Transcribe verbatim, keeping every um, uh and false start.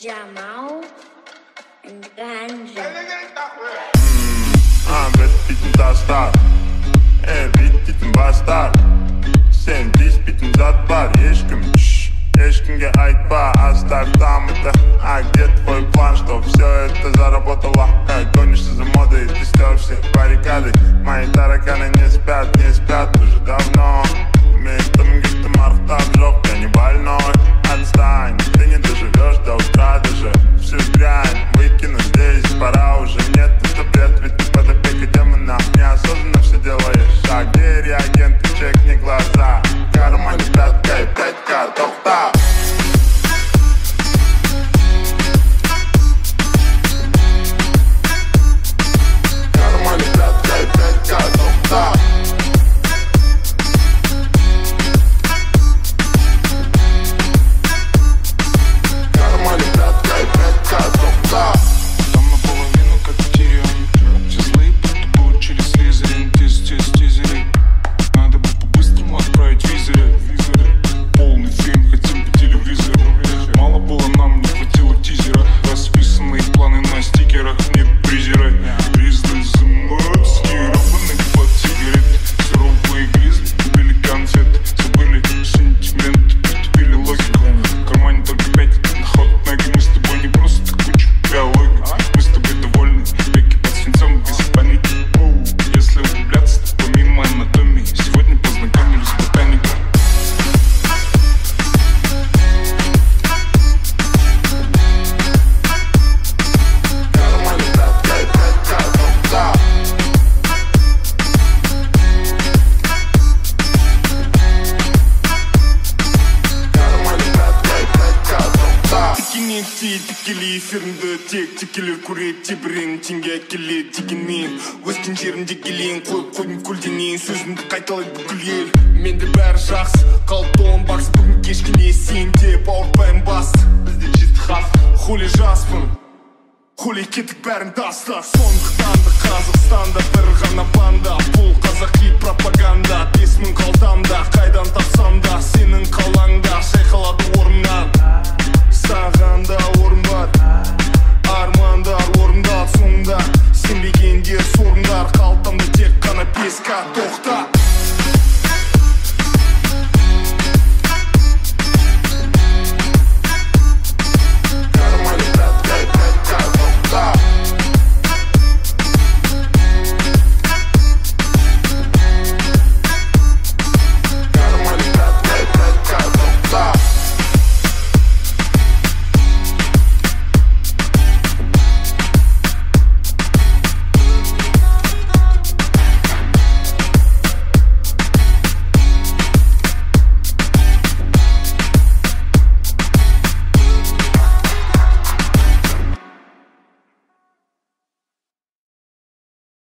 Jamal and Ganja. I'm bittin' tastar, ey bittin' bastar. Sen biz bittin zat бар, ешкім, ешкімге айтпа, оставь там это. А где твой план, что все это заработало? Как гонишься за модой, ты стер все баррикады. Мои тараканы не спят, не спят уже давно. Местом где-то мархтап жёг, я не больной. Отстань, ты не доживешь до утра даже. Всю дрянь выкину здесь, пора уже. Нет, это бред, ведь ты под опекой демона. Неосознанно все делаешь, а где реагент, чекни глаза. В кармане пятка и пятка, тофта. В кармане пятка и пятка, тофта. Там наполовину как в Тирион. Все злые будто будут через Слизерин. Тиз, тиз, тизерей. Надо бы по-быстрому отправить визеры. Полный фильм хотим по телевизору. Мало было, нам не хватило тизера. Расписанные планы на стикерах, нет призера. Гризли зимой, скированный под сигарет. Суровые гризли, убили конфет. Забыли сентименты, притупили логику. В кармане только пять, на ход ноги. Мы с тобой не просто куча биологии. Мы с тобой довольны, веки под свинцом без паники. Если углубляться, то помимо анатомии сегодня познакомились с ботаникой. В кармане пятка и пятка, тофта. В кармане пятка и пятка, тофта. Тикини ти, тикили эфирінде тек текелер көреді тебірен теңге әкеледі дегенмен өскен жерінде келең қойып қойдың көлденең сөзімді қайталайды бүкіл ел. Менде бәрі жақсы, қалыпты он бакс бүгін кешкіне сен деп ауыртпаймын басты. Бізде чисті хас, хули жаспын, хули кеттік бәрін тастап. Сондықтан да Қазақстанда бір ғана банда, бұл қазақи пропаганда. Бес мың қалтамда